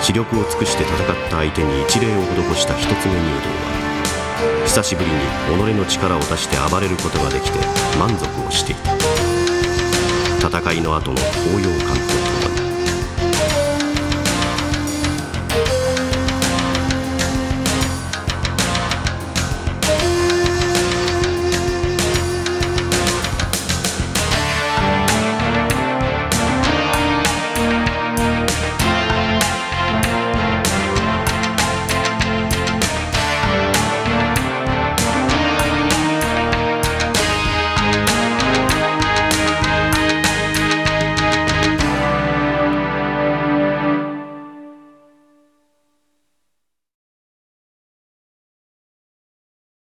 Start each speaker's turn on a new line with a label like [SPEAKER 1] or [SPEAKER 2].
[SPEAKER 1] 死力を尽くして戦った相手に一礼を施した一つ目入道は、久しぶりに己の力を出して暴れることができて満足をしていた。戦いの後の高揚感とともに